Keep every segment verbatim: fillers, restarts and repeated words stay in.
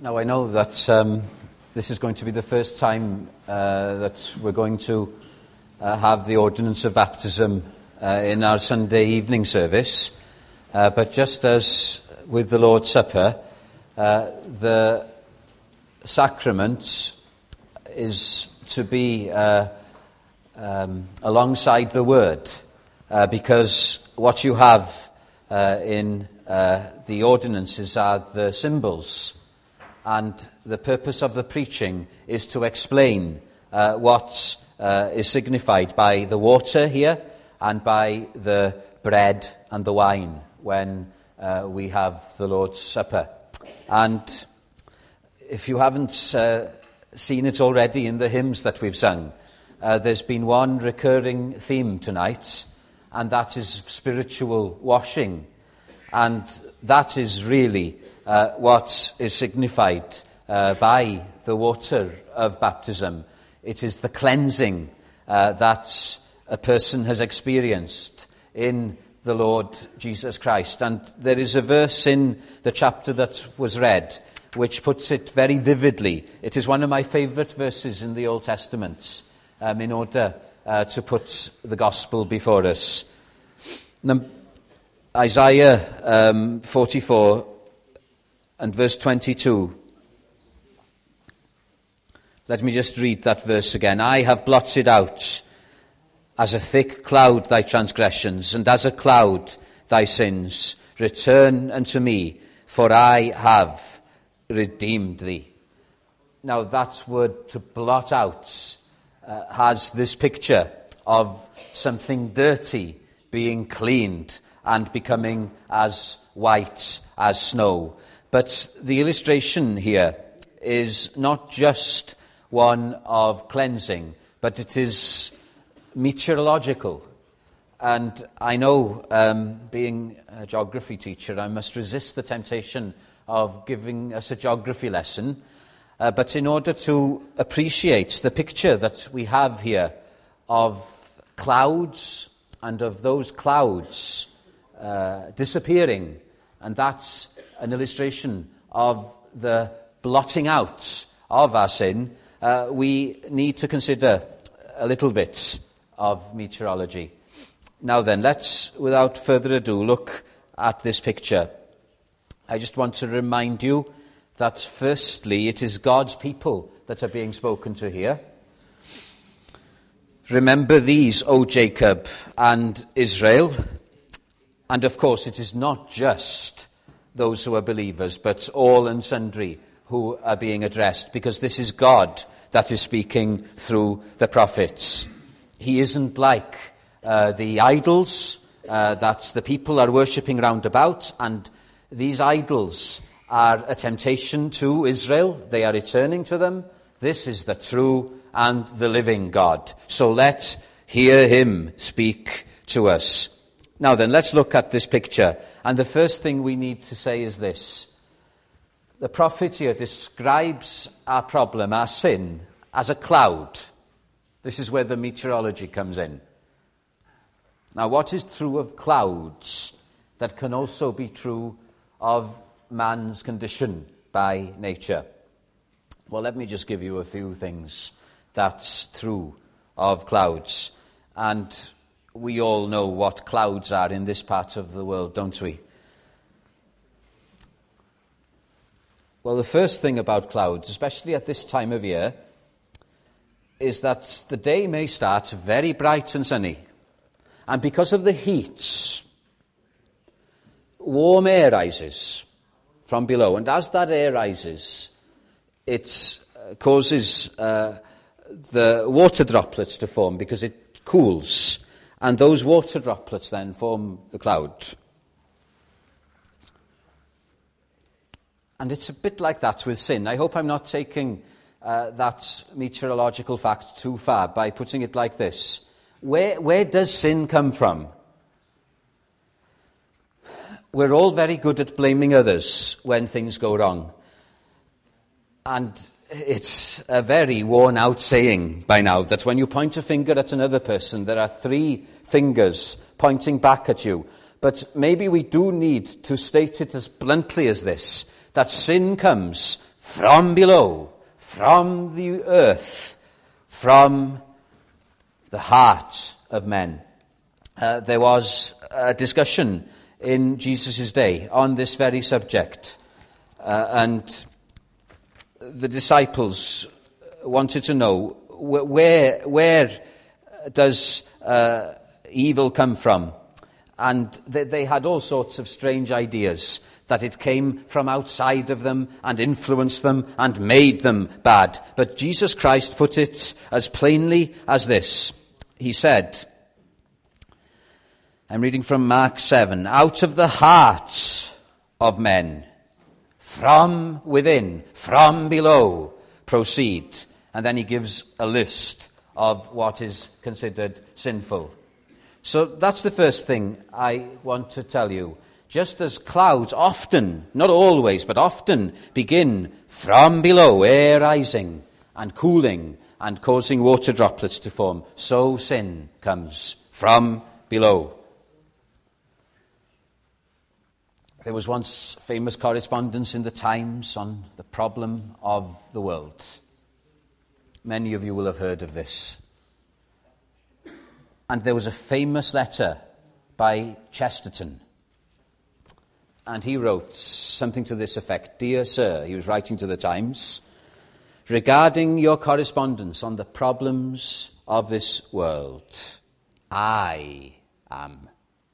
Now, I know that um, this is going to be the first time uh, that we're going to uh, have the ordinance of baptism uh, in our Sunday evening service, uh, but just as with the Lord's Supper, uh, the sacrament is to be uh, um, alongside the Word, uh, because what you have uh, in uh, the ordinances are the symbols. And the purpose of the preaching is to explain uh, what uh, is signified by the water here and by the bread and the wine when uh, we have the Lord's Supper. And if you haven't uh, seen it already in the hymns that we've sung, uh, there's been one recurring theme tonight, and that is spiritual washing. And that is really uh, what is signified uh, by the water of baptism. It is the cleansing uh, that a person has experienced in the Lord Jesus Christ. And there is a verse in the chapter that was read which puts it very vividly. It is one of my favourite verses in the Old Testament um, in order uh, to put the gospel before us. Num- Isaiah um, forty-four and verse twenty-two. Let me just read that verse again. I have blotted out as a thick cloud thy transgressions, and as a cloud thy sins. Return unto me, for I have redeemed thee. Now that word to blot out uh, has this picture of something dirty being cleaned and becoming as white as snow. But the illustration here is not just one of cleansing, but it is meteorological. And I know, um, being a geography teacher, I must resist the temptation of giving us a geography lesson. Uh, but in order to appreciate the picture that we have here of clouds and of those clouds Uh, disappearing, and that's an illustration of the blotting out of our sin, uh, we need to consider a little bit of meteorology. Now then, let's, without further ado, look at this picture. I just want to remind you that firstly, it is God's people that are being spoken to here. Remember these, O Jacob and Israel. And of course, it is not just those who are believers, but all and sundry who are being addressed, because this is God that is speaking through the prophets. He isn't like uh, the idols uh, that the people are worshipping round about, and these idols are a temptation to Israel. They are returning to them. This is the true and the living God. So let's hear him speak to us. Now then, let's look at this picture. And the first thing we need to say is this. The prophet here describes our problem, our sin, as a cloud. This is where the meteorology comes in. Now, what is true of clouds that can also be true of man's condition by nature? Well, let me just give you a few things that's true of clouds. And we all know what clouds are in this part of the world, don't we? Well, the first thing about clouds, especially at this time of year, is that the day may start very bright and sunny. And because of the heat, warm air rises from below. And as that air rises, it causes uh, the water droplets to form because it cools. And those water droplets then form the cloud. And it's a bit like that with sin. I hope I'm not taking uh, that meteorological fact too far by putting it like this. Where, where does sin come from? We're all very good at blaming others when things go wrong. And it's a very worn-out saying by now that when you point a finger at another person, there are three fingers pointing back at you. But maybe we do need to state it as bluntly as this, that sin comes from below, from the earth, from the heart of men. Uh, there was a discussion in Jesus' day on this very subject, uh, and the disciples wanted to know wh- where where does uh, evil come from, and they, they had all sorts of strange ideas, that it came from outside of them and influenced them and made them bad. But Jesus Christ put it as plainly as this. He said, I'm reading from Mark seven, out of the heart of men, from within, from below, proceed. And then he gives a list of what is considered sinful. So that's the first thing I want to tell you. Just as clouds often, not always, but often begin from below, air rising and cooling and causing water droplets to form, so sin comes from below. There was once famous correspondence in the Times on the problem of the world. Many of you will have heard of this. And there was a famous letter by Chesterton. And he wrote something to this effect. Dear Sir, he was writing to the Times, regarding your correspondence on the problems of this world, I am.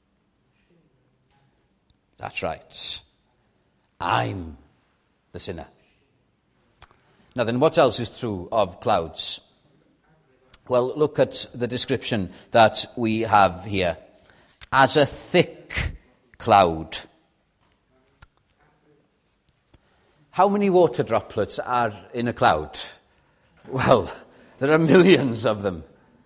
That's right. I'm the sinner. Now then, what else is true of clouds? Well, look at the description that we have here. As a thick cloud. How many water droplets are in a cloud? Well, there are millions of them.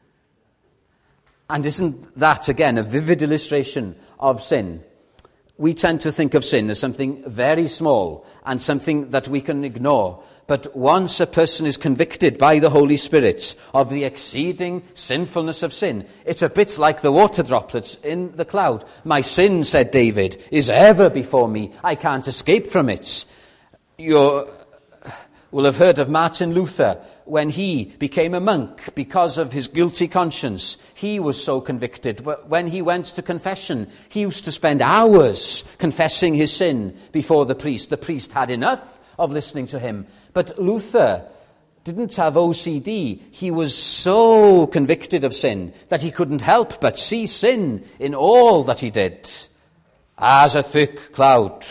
And isn't that, again, a vivid illustration of sin? We tend to think of sin as something very small and something that we can ignore. But once a person is convicted by the Holy Spirit of the exceeding sinfulness of sin, it's a bit like the water droplets in the cloud. My sin, said David, is ever before me. I can't escape from it. You will have heard of Martin Luther. When he became a monk because of his guilty conscience, he was so convicted. When he went to confession, he used to spend hours confessing his sin before the priest. The priest had enough of listening to him. But Luther didn't have O C D. He was so convicted of sin that he couldn't help but see sin in all that he did. As a thick cloud.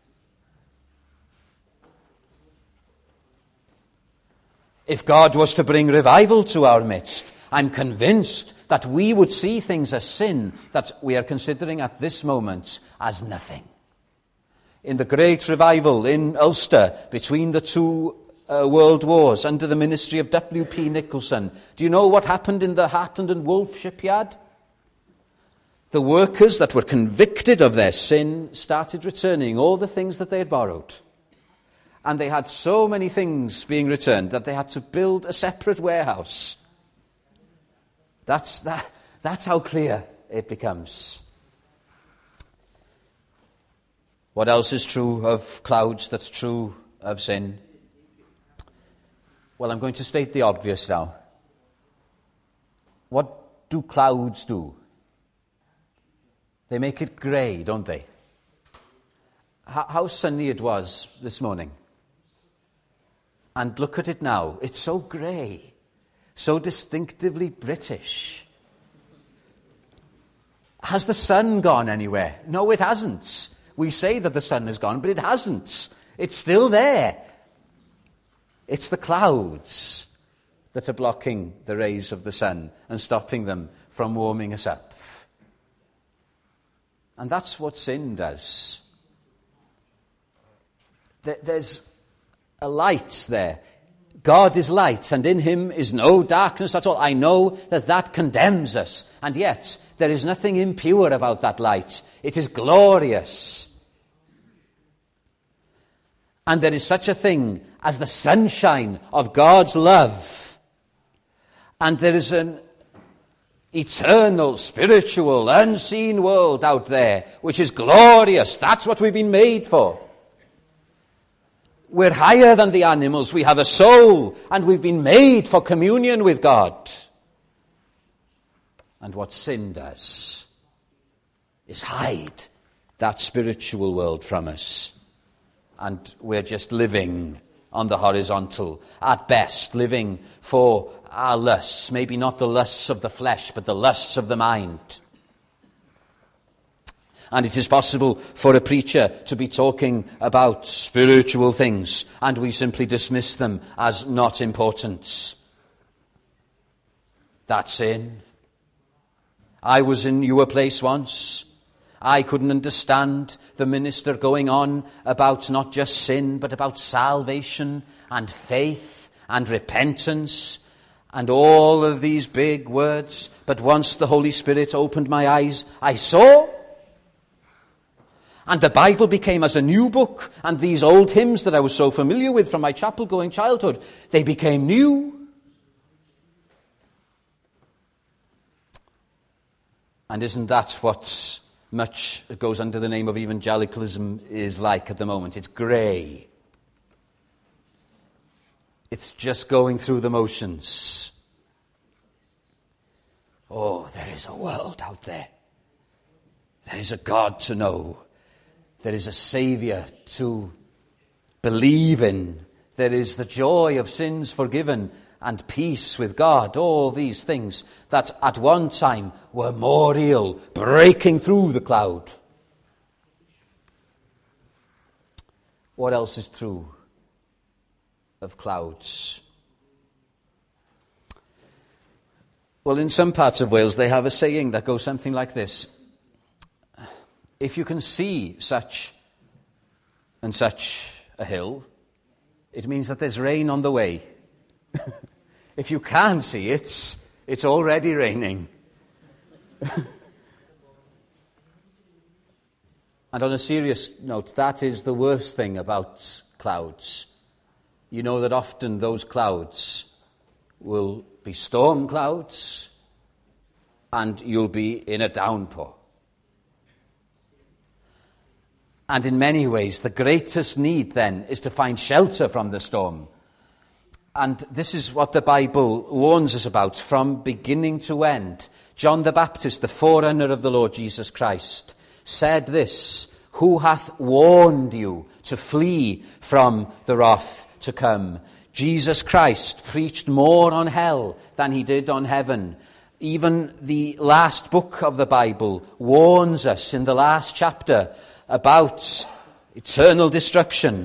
If God was to bring revival to our midst, I'm convinced that we would see things as sin that we are considering at this moment as nothing. In the great revival in Ulster between the two uh, world wars under the ministry of W P Nicholson, do you know what happened in the Hartland and Wolff shipyard? The workers that were convicted of their sin started returning all the things that they had borrowed. And they had so many things being returned that they had to build a separate warehouse. That's, that, that's how clear it becomes. What else is true of clouds that's true of sin? Well, I'm going to state the obvious now. What do clouds do? They make it grey, don't they? How, how sunny it was this morning. And look at it now. It's so grey, so distinctively British. Has the sun gone anywhere? No, it hasn't. We say that the sun has gone, but it hasn't. It's still there. It's the clouds that are blocking the rays of the sun and stopping them from warming us up. And that's what sin does. There's a light there. God is light, and in him is no darkness at all. I know that that condemns us, and yet there is nothing impure about that light. It is glorious. And there is such a thing as the sunshine of God's love. And there is an eternal, spiritual, unseen world out there, which is glorious. That's what we've been made for. We're higher than the animals. We have a soul, and we've been made for communion with God. And what sin does is hide that spiritual world from us. And we're just living on the horizontal, at best, living for our lusts, maybe not the lusts of the flesh, but the lusts of the mind. And it is possible for a preacher to be talking about spiritual things, and we simply dismiss them as not important. That's sin. I was in your place once. I couldn't understand the minister going on about not just sin, but about salvation and faith and repentance and all of these big words. But once the Holy Spirit opened my eyes, I saw. And the Bible became as a new book, and these old hymns that I was so familiar with from my chapel-going childhood, they became new. And isn't that what much goes under the name of evangelicalism is like at the moment? It's grey. It's just going through the motions. Oh, there is a world out there. There is a God to know. There is a Saviour to believe in. There is the joy of sins forgiven and peace with God. All these things that at one time were more real, breaking through the cloud. What else is true of clouds? Well, in some parts of Wales, they have a saying that goes something like this. If you can see such and such a hill, it means that there's rain on the way. If you can't see it, it's already raining. And on a serious note, that is the worst thing about clouds. You know that often those clouds will be storm clouds, and you'll be in a downpour. And in many ways, the greatest need then is to find shelter from the storm. And this is what the Bible warns us about from beginning to end. John the Baptist, the forerunner of the Lord Jesus Christ, said this, "Who hath warned you to flee from the wrath to come?" Jesus Christ preached more on hell than he did on heaven. Even the last book of the Bible warns us in the last chapter about eternal destruction.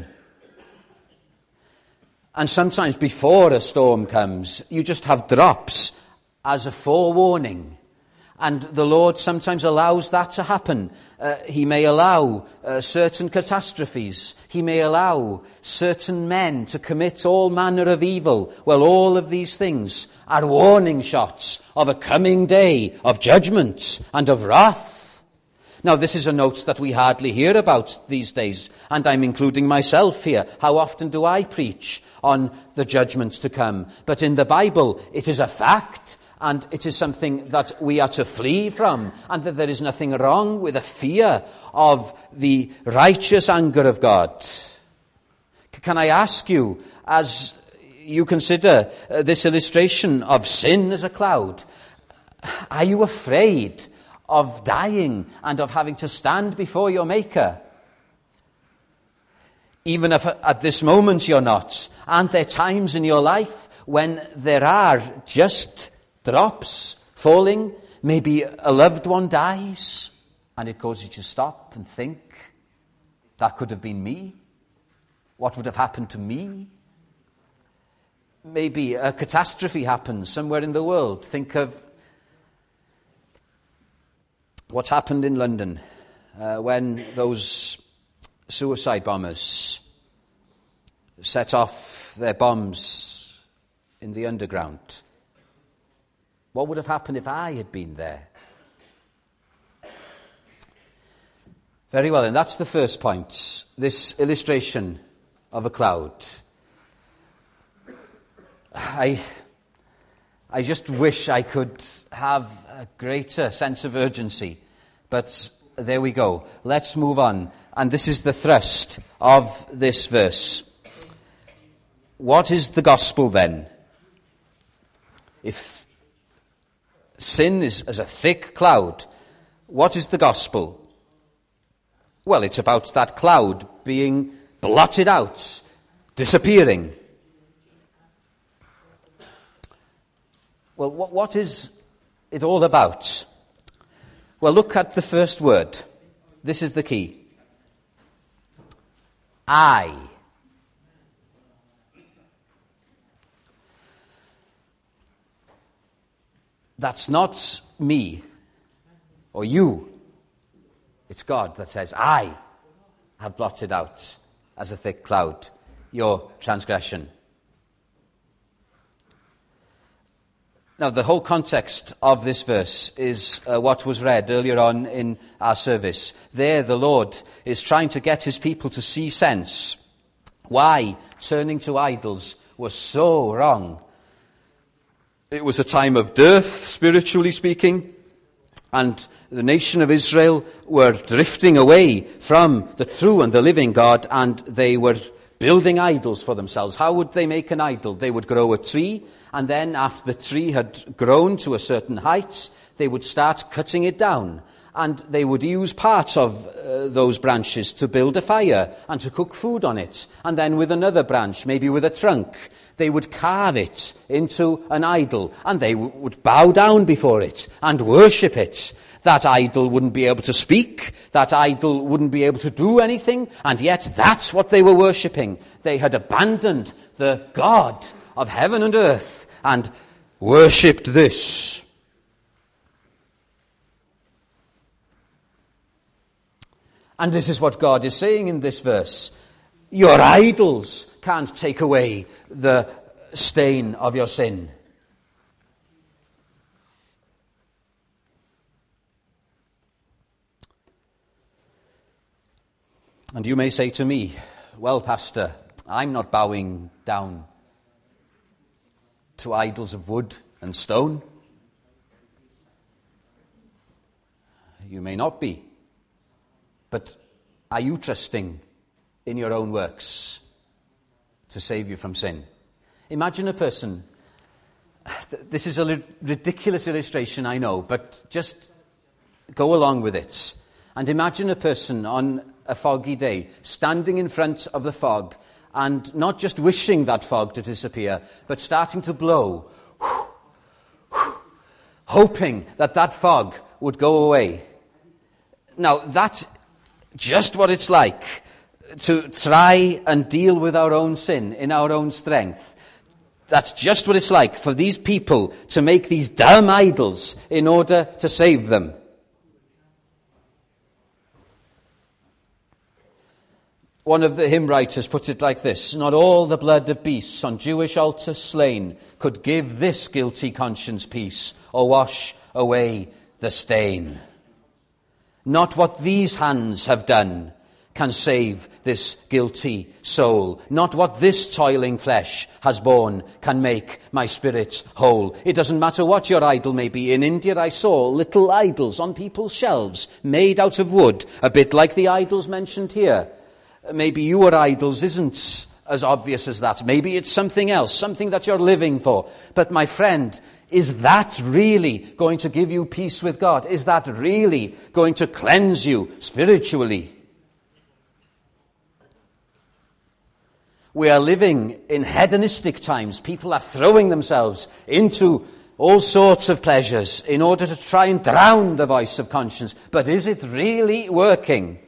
And sometimes before a storm comes, you just have drops as a forewarning. And the Lord sometimes allows that to happen. Uh, he may allow uh, certain catastrophes. He may allow certain men to commit all manner of evil. Well, all of these things are warning shots of a coming day of judgment and of wrath. Now, this is a note that we hardly hear about these days, and I'm including myself here. How often do I preach on the judgments to come? But in the Bible, it is a fact, and it is something that we are to flee from, and that there is nothing wrong with a fear of the righteous anger of God. Can I ask you, as you consider uh, this illustration of sin as a cloud, are you afraid of dying and of having to stand before your Maker? Even if at this moment you're not, aren't there times in your life when there are just drops falling? Maybe a loved one dies, and it causes you to stop and think, that could have been me. What would have happened to me? Maybe a catastrophe happens somewhere in the world. Think of what happened in London uh, when those suicide bombers set off their bombs in the underground. What would have happened if I had been there? Very well, and that's the first point, this illustration of a cloud. I, I just wish I could have a greater sense of urgency, but there we go. Let's move on. And this is the thrust of this verse. what is the gospel then? If sin is as a thick cloud, what is the gospel? Well, it's about that cloud being blotted out, disappearing. Well, what, what is it all about? Well, look at the first word. This is the key. I. That's not me or you. It's God that says, I have blotted out as a thick cloud your transgression. Now, the whole context of this verse is uh, what was read earlier on in our service. There, the Lord is trying to get his people to see sense why turning to idols was so wrong. It was a time of dearth, spiritually speaking, and the nation of Israel were drifting away from the true and the living God, and they were building idols for themselves. How would they make an idol? They would grow a tree, and then after the tree had grown to a certain height, they would start cutting it down. And they would use parts of uh, those branches to build a fire and to cook food on it. And then with another branch, maybe with a trunk, they would carve it into an idol. And they w- would bow down before it and worship it. That idol wouldn't be able to speak. That idol wouldn't be able to do anything. And yet that's what they were worshipping. They had abandoned the God of heaven and earth and worshipped this. And this is what God is saying in this verse. Your idols can't take away the stain of your sin. And you may say to me, well, Pastor, I'm not bowing down to idols of wood and stone. You may not be. But are you trusting in your own works to save you from sin? Imagine a person, this is a ridiculous illustration, I know, but just go along with it. And imagine a person on a foggy day standing in front of the fog and not just wishing that fog to disappear, but starting to blow, hoping that that fog would go away. Now, that just what it's like to try and deal with our own sin in our own strength. That's just what it's like for these people to make these dumb idols in order to save them. One of the hymn writers put it like this: not all the blood of beasts on Jewish altars slain could give this guilty conscience peace or wash away the stain. Not what these hands have done can save this guilty soul. Not what this toiling flesh has borne can make my spirit whole. It doesn't matter what your idol may be. In India I saw little idols on people's shelves made out of wood, a bit like the idols mentioned here. Maybe your idols isn't as obvious as that. Maybe it's something else, something that you're living for. But my friend, is that really going to give you peace with God? Is that really going to cleanse you spiritually? We are living in hedonistic times. People are throwing themselves into all sorts of pleasures in order to try and drown the voice of conscience. But is it really working?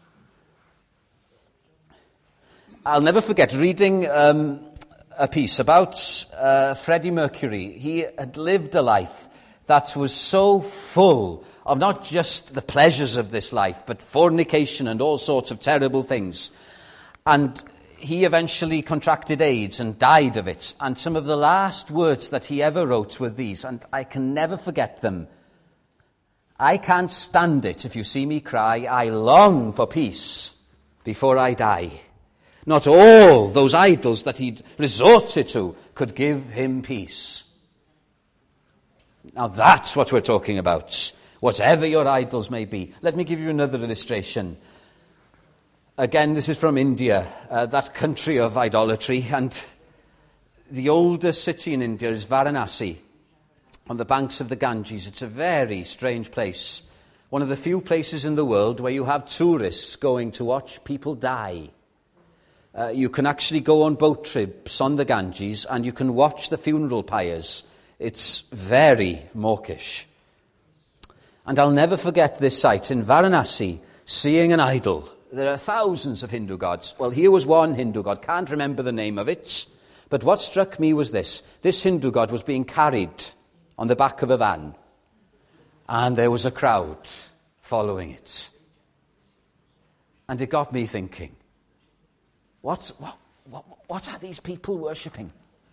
I'll never forget reading um, a piece about uh, Freddie Mercury. He had lived a life that was so full of not just the pleasures of this life, but fornication and all sorts of terrible things. And he eventually contracted AIDS and died of it. And some of the last words that he ever wrote were these, and I can never forget them. I can't stand it if you see me cry. I long for peace before I die. Not all those idols that he'd resorted to could give him peace. Now that's what we're talking about. Whatever your idols may be. Let me give you another illustration. Again, this is from India, uh, that country of idolatry. And the oldest city in India is Varanasi, on the banks of the Ganges. It's a very strange place. One of the few places in the world where you have tourists going to watch people die. Uh, you can actually go on boat trips on the Ganges and you can watch the funeral pyres. It's very mawkish. And I'll never forget this sight in Varanasi, seeing an idol. There are thousands of Hindu gods. Well, here was one Hindu god. Can't remember the name of it. But what struck me was this. This Hindu god was being carried on the back of a van. And there was a crowd following it. And it got me thinking, what's, what, what, what are these people worshipping?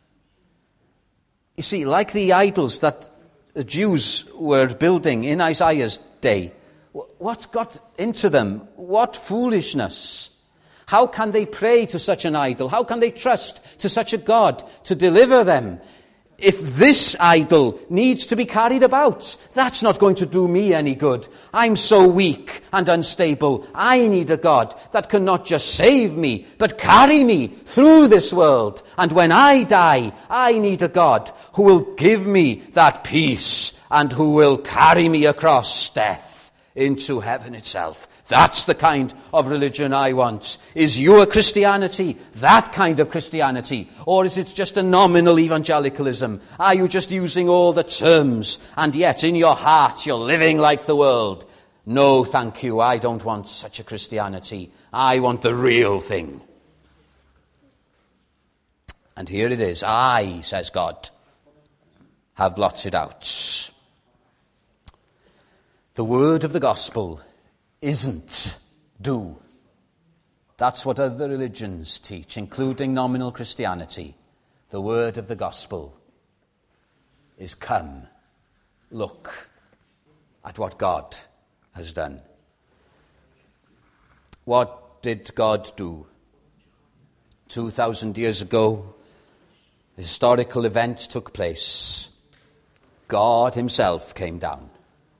You see, like the idols that the Jews were building in Isaiah's day, what got into them? What foolishness? How can they pray to such an idol? How can they trust to such a God to deliver them? If this idol needs to be carried about, that's not going to do me any good. I'm so weak and unstable. I need a God that can not just save me, but carry me through this world. And when I die, I need a God who will give me that peace and who will carry me across death into heaven itself. That's the kind of religion I want. Is your Christianity that kind of Christianity? Or is it just a nominal evangelicalism? Are you just using all the terms and yet in your heart you're living like the world? No, thank you. I don't want such a Christianity. I want the real thing. And here it is. I, says God, have blotted out. The word of the gospel isn't do. That's what other religions teach, including nominal Christianity. The word of the gospel is come, look at what God has done. What did God do? Two thousand years ago, a historical event took place. God himself came down.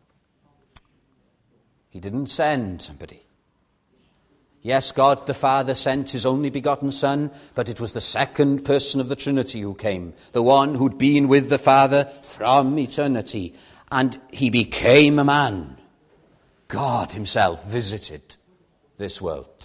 He didn't send somebody. Yes, God the Father sent his only begotten Son, but it was the second person of the Trinity who came, the one who'd been with the Father from eternity. And he became a man. God himself visited this world.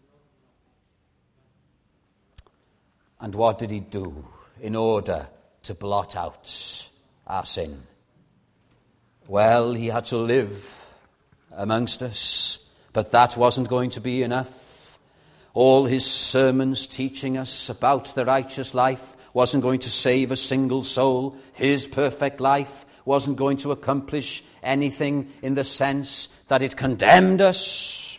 And what did he do in order to blot out our sin? Well, he had to live amongst us, but that wasn't going to be enough. All his sermons teaching us about the righteous life wasn't going to save a single soul. His perfect life wasn't going to accomplish anything in the sense that it condemned us.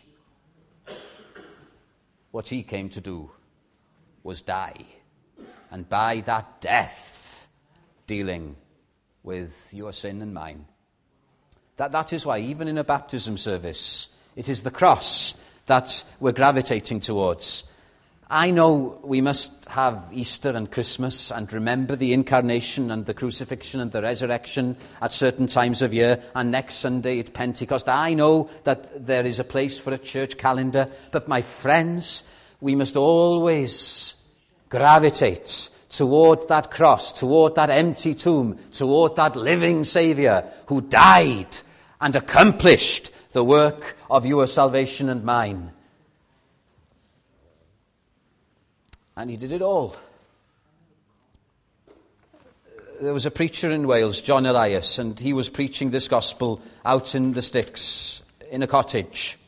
What he came to do was die, and by that death, dealing with your sin and mine. That, that is why, even in a baptism service, it is the cross that we're gravitating towards. I know we must have Easter and Christmas and remember the incarnation and the crucifixion and the resurrection at certain times of year, and next Sunday at Pentecost. I know that there is a place for a church calendar, but my friends, we must always gravitate toward that cross, toward that empty tomb, toward that living Saviour who died and accomplished the work of your salvation and mine. And he did it all. There was a preacher in Wales, John Elias, and he was preaching this gospel out in the sticks, in a cottage.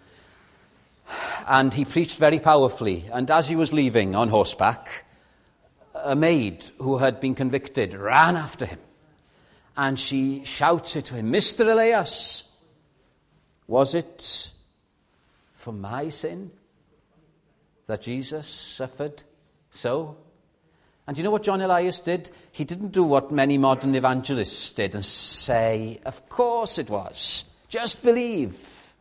And he preached very powerfully. And as he was leaving on horseback, a maid who had been convicted ran after him. And she shouted to him, Mister Elias, was it for my sin that Jesus suffered so? And you know what John Elias did? He didn't do what many modern evangelists did and say, of course it was. Just believe.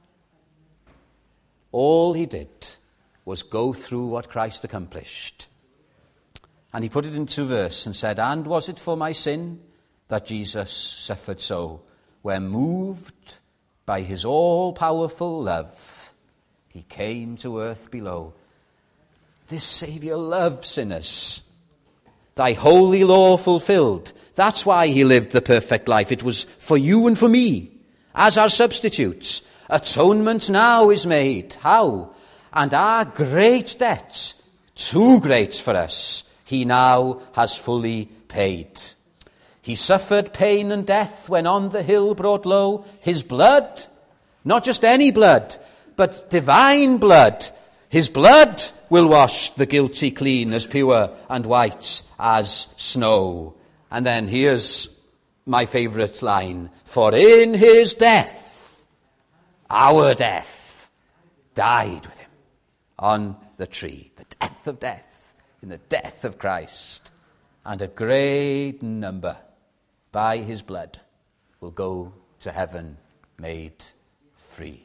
All he did was go through what Christ accomplished. And he put it into verse and said, and was it for my sin that Jesus suffered so? Where moved by his all-powerful love, he came to earth below. This Saviour loved sinners. thy holy law fulfilled. That's why he lived the perfect life. It was for you and for me, as our substitutes. Atonement now is made. How? And our great debt, too great for us, he now has fully paid. He suffered pain and death when on the hill brought low his blood, not just any blood, but divine blood. His blood will wash the guilty clean, as pure and white as snow. And then here's my favourite line. For in his death, our death, died with him on the tree. The death of death, in the death of Christ. And a great number, by his blood, will go to heaven made free.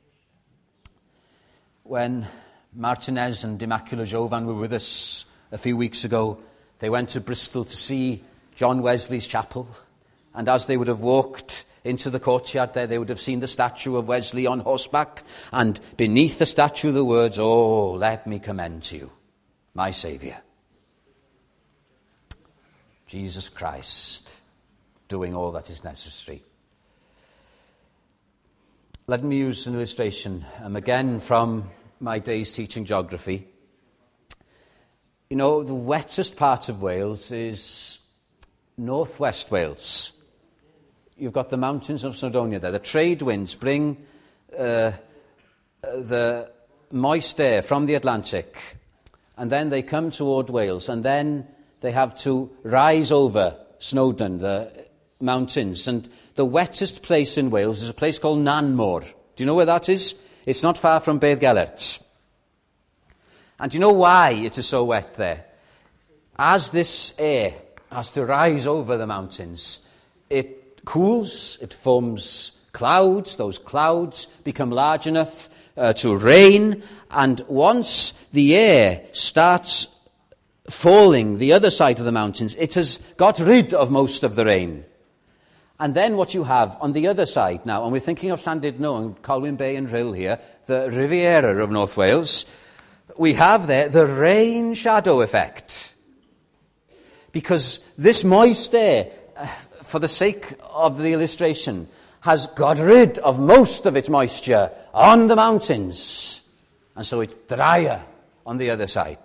When Martinez and Immacula Jovan were with us a few weeks ago, they went to Bristol to see John Wesley's chapel. And as they would have walked into the courtyard there, they would have seen the statue of Wesley on horseback. And beneath the statue, the words, "Oh, let me commend to you my Saviour, Jesus Christ, doing all that is necessary." Let me use an illustration, um, again from my days teaching geography. You know, the wettest part of Wales is northwest Wales. You've got the mountains of Snowdonia there. The trade winds bring uh, the moist air from the Atlantic, and then they come toward Wales, and then they have to rise over Snowdon, the mountains. And the wettest place in Wales is a place called Nanmore. Do you know where that is? It's not far from Bedd Gelert. And do you know why it is so wet there? As this air has to rise over the mountains, it cools, it forms clouds. Those clouds become large enough uh, to rain. And once the air starts falling the other side of the mountains, it has got rid of most of the rain. And then what you have on the other side now, and we're thinking of Llandudno and Colwyn Bay and Rhyl here, the Riviera of North Wales, we have there the rain shadow effect. Because this moist air, uh, for the sake of the illustration, has got rid of most of its moisture on the mountains. And so it's drier on the other side.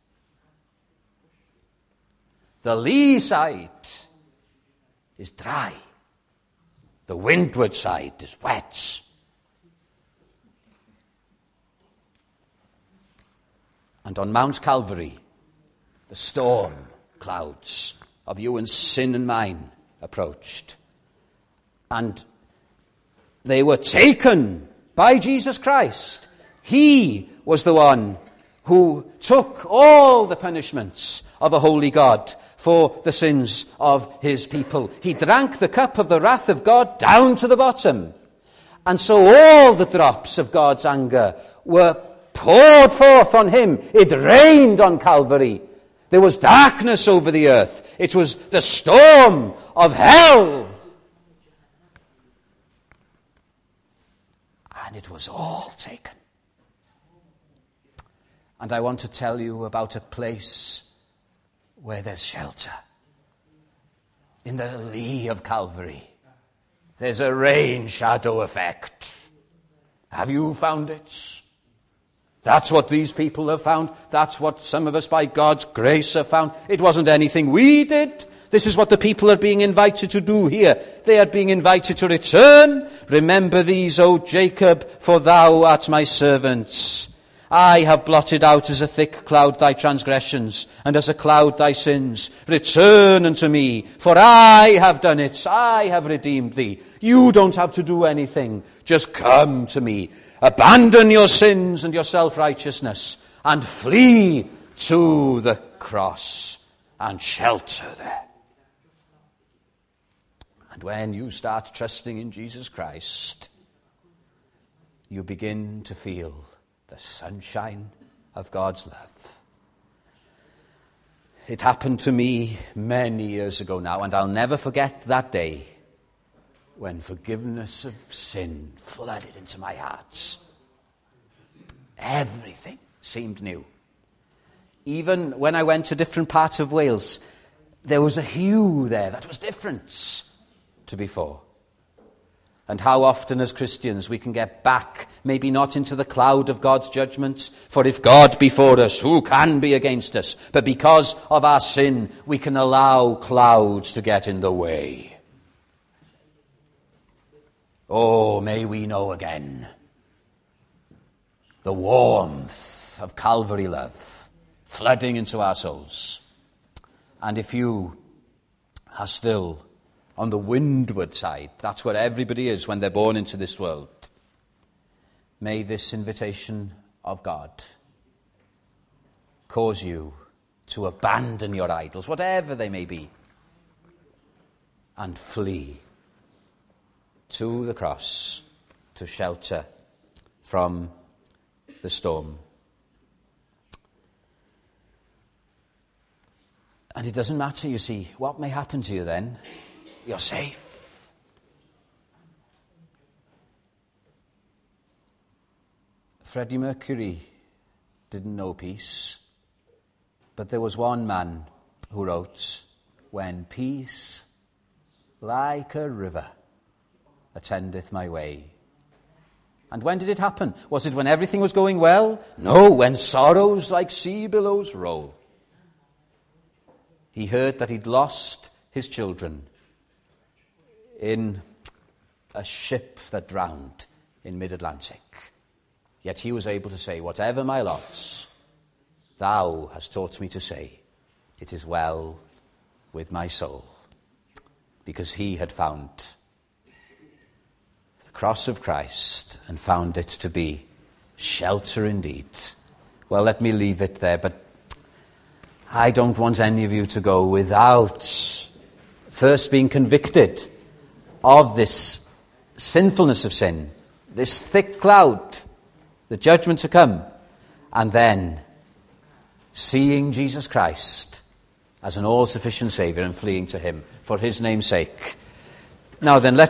The lee side is dry. The windward side is wet. And on Mount Calvary, the storm clouds of you and sin and mine approached. And they were taken by Jesus Christ. He was the one who took all the punishments of a holy God for the sins of his people. He drank the cup of the wrath of God down to the bottom. And so all the drops of God's anger were poured forth on him. It rained on Calvary. There was darkness over the earth. It was the storm of hell. And it was all taken. And I want to tell you about a place where there's shelter. In the lee of Calvary, there's a rain shadow effect. Have you found it? That's what these people have found. That's what some of us by God's grace have found. It wasn't anything we did. This is what the people are being invited to do here. They are being invited to return. Remember these, O Jacob, for thou art my servant. I have blotted out as a thick cloud thy transgressions, and as a cloud thy sins. Return unto me, for I have done it. I have redeemed thee. You don't have to do anything. Just come to me. Abandon your sins and your self-righteousness, and flee to the cross and shelter there. And when you start trusting in Jesus Christ, you begin to feel the sunshine of God's love. It happened to me many years ago now, and I'll never forget that day when forgiveness of sin flooded into my heart. Everything seemed new. even when I went to different parts of Wales, there was a hue there that was different to before. And how often as Christians we can get back, maybe not into the cloud of God's judgment, for if God be for us, who can be against us? But because of our sin, we can allow clouds to get in the way. Oh, may we know again the warmth of Calvary love flooding into our souls. And if you are still on the windward side, that's where everybody is when they're born into this world, may this invitation of God cause you to abandon your idols, whatever they may be, and flee to the cross to shelter from the storm. And it doesn't matter, you see, what may happen to you then. You're safe. Freddie Mercury didn't know peace, but there was one man who wrote, "When peace like a river attendeth my way." And when did it happen? Was it when everything was going well? No, when sorrows like sea billows roll. He heard that he'd lost his children in a ship that drowned in mid-Atlantic. Yet he was able to say, "Whatever my lots, thou hast taught me to say, it is well with my soul." Because he had found the cross of Christ and found it to be shelter indeed. Well, let me leave it there, but I don't want any of you to go without first being convicted of this sinfulness of sin, this thick cloud, the judgment to come, and then seeing Jesus Christ as an all-sufficient Saviour and fleeing to him for his name's sake. Now then, let's